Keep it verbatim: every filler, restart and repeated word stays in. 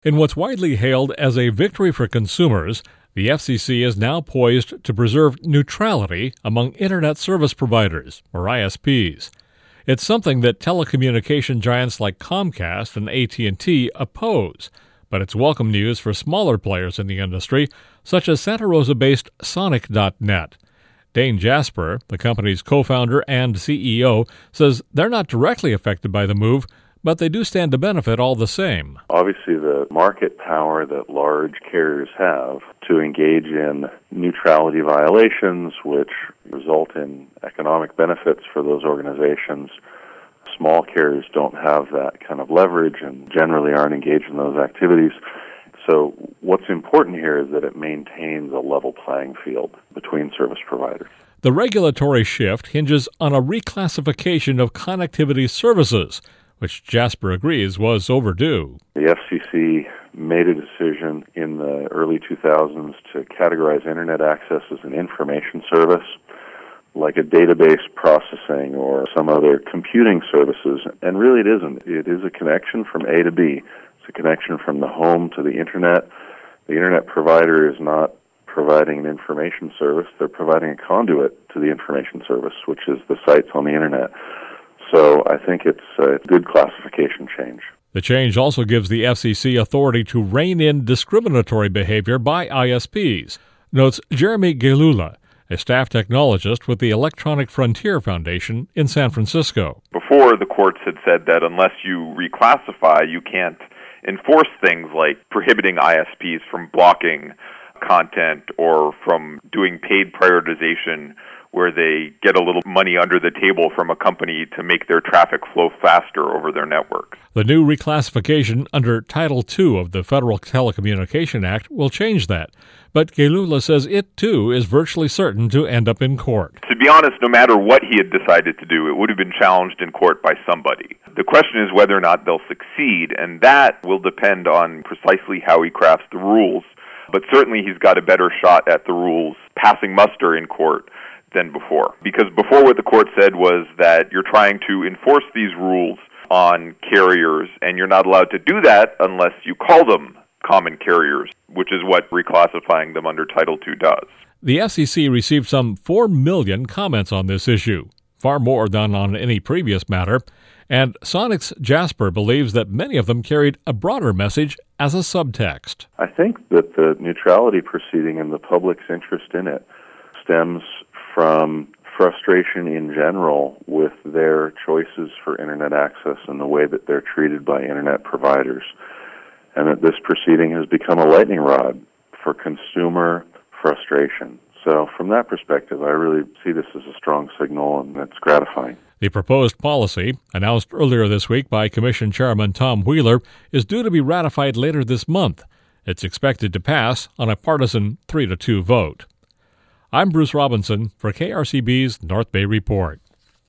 In what's widely hailed as a victory for consumers, the F C C is now poised to preserve neutrality among Internet service providers, or I S Ps. It's something that telecommunication giants like Comcast and A T and T oppose, but it's welcome news for smaller players in the industry, such as Santa Rosa-based Sonic dot net. Dane Jasper, the company's co-founder and C E O, says they're not directly affected by the move, but they do stand to benefit all the same. Obviously, the market power that large carriers have to engage in neutrality violations, which result in economic benefits for those organizations, small carriers don't have that kind of leverage and generally aren't engaged in those activities. So what's important here is that it maintains a level playing field between service providers. The regulatory shift hinges on a reclassification of connectivity services, which Jasper agrees was overdue. The F C C made a decision in the early two thousands to categorize Internet access as an information service, like a database processing or some other computing services, and really it isn't. It is a connection from A to B. It's a connection from the home to the Internet. The Internet provider is not providing an information service. They're providing a conduit to the information service, which is the sites on the Internet. So I think it's a good classification change. The change also gives the F C C authority to rein in discriminatory behavior by I S Ps, notes Jeremy Gelula, a staff technologist with the Electronic Frontier Foundation in San Francisco. Before, the courts had said that unless you reclassify, you can't enforce things like prohibiting I S Ps from blocking content or from doing paid prioritization where they get a little money under the table from a company to make their traffic flow faster over their network. The new reclassification under Title two of the Federal Telecommunication Act will change that, but Gelula says it, too, is virtually certain to end up in court. To be honest, no matter what he had decided to do, it would have been challenged in court by somebody. The question is whether or not they'll succeed, and that will depend on precisely how he crafts the rules. But certainly he's got a better shot at the rules passing muster in court than before. Because before what the court said was that you're trying to enforce these rules on carriers, and you're not allowed to do that unless you call them common carriers, which is what reclassifying them under Title two does. The F C C received some four million comments on this issue, far more than on any previous matter, and Sonic's Jasper believes that many of them carried a broader message as a subtext. I think that the neutrality proceeding and the public's interest in it stems from frustration in general with their choices for Internet access and the way that they're treated by Internet providers, and that this proceeding has become a lightning rod for consumer frustration. So from that perspective, I really see this as a strong signal, and it's gratifying. The proposed policy, announced earlier this week by Commission Chairman Tom Wheeler, is due to be ratified later this month. It's expected to pass on a partisan three to two vote. I'm Bruce Robinson for K R C B's North Bay Report.